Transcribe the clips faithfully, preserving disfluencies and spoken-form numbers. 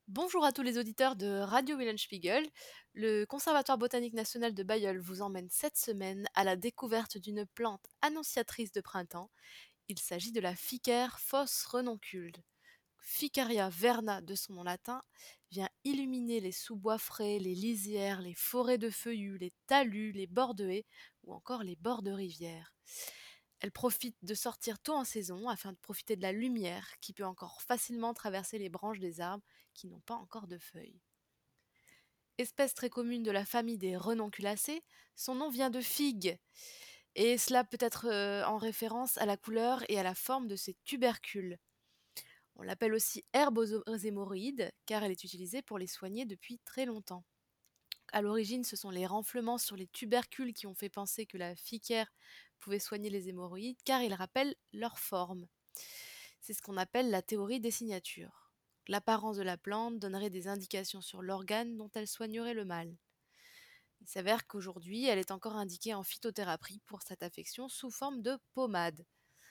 Bonjour à tous les auditeurs de Radio Wilhelmspiegel. Le Conservatoire botanique national de Bayeul vous emmène cette semaine à la découverte d'une plante annonciatrice de printemps. Il s'agit de la Ficaire fos renoncule. Ficaria verna de son nom latin vient illuminer les sous-bois frais, les lisières, les forêts de feuillus, les talus, les bords de haies ou encore les bords de rivières. Elle profite de sortir tôt en saison afin de profiter de la lumière qui peut encore facilement traverser les branches des arbres qui n'ont pas encore de feuilles. Espèce très commune de la famille des renonculacées, son nom vient de figue, et cela peut être euh, en référence à la couleur et à la forme de ses tubercules. On l'appelle aussi herbe aux aux hémorroïdes, car elle est utilisée pour les soigner depuis très longtemps. À l'origine, ce sont les renflements sur les tubercules qui ont fait penser que la ficaire pouvait soigner les hémorroïdes, car ils rappellent leur forme. C'est ce qu'on appelle la théorie des signatures. L'apparence de la plante donnerait des indications sur l'organe dont elle soignerait le mal. Il s'avère qu'aujourd'hui, elle est encore indiquée en phytothérapie pour cette affection sous forme de pommade.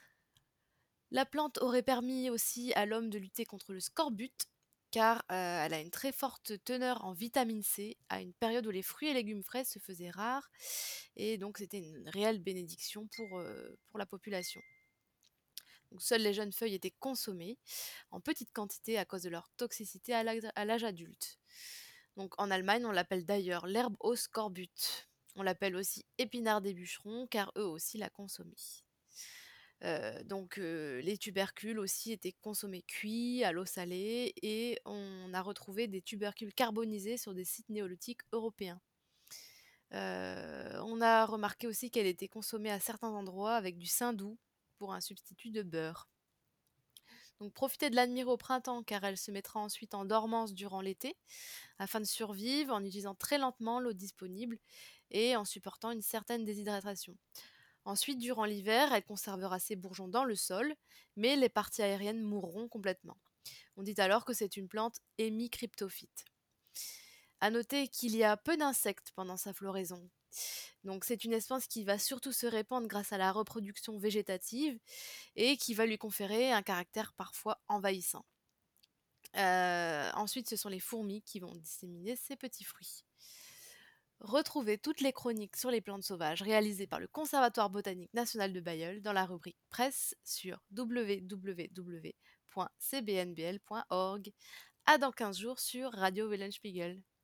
La plante aurait permis aussi à l'homme de lutter contre le scorbut, car euh, elle a une très forte teneur en vitamine C à une période où les fruits et légumes frais se faisaient rares, et donc c'était une réelle bénédiction pour, euh, pour la population. Donc, seules les jeunes feuilles étaient consommées en petite quantité à cause de leur toxicité à l'âge à l'âge adulte. Donc, en Allemagne, on l'appelle d'ailleurs l'herbe au scorbut. On l'appelle aussi épinard des bûcherons, car eux aussi la consommaient. Euh, donc, euh, les tubercules aussi étaient consommés cuits à l'eau salée et on a retrouvé des tubercules carbonisés sur des sites néolithiques européens. Euh, on a remarqué aussi qu'elle était consommée à certains endroits avec du saindoux pour un substitut de beurre. Donc profitez de l'admirer au printemps car elle se mettra ensuite en dormance durant l'été afin de survivre en utilisant très lentement l'eau disponible et en supportant une certaine déshydratation. Ensuite, durant l'hiver, elle conservera ses bourgeons dans le sol, mais les parties aériennes mourront complètement. On dit alors que c'est une plante hémicryptophyte. À noter qu'il y a peu d'insectes pendant sa floraison. Donc c'est une espèce qui va surtout se répandre grâce à la reproduction végétative et qui va lui conférer un caractère parfois envahissant. Heu, ensuite, ce sont les fourmis qui vont disséminer ces petits fruits. Retrouvez toutes les chroniques sur les plantes sauvages réalisées par le Conservatoire botanique national de Bayeul dans la rubrique presse sur w w w point c b n b l point org. À dans quinze jours sur Radio Wellenspiegel.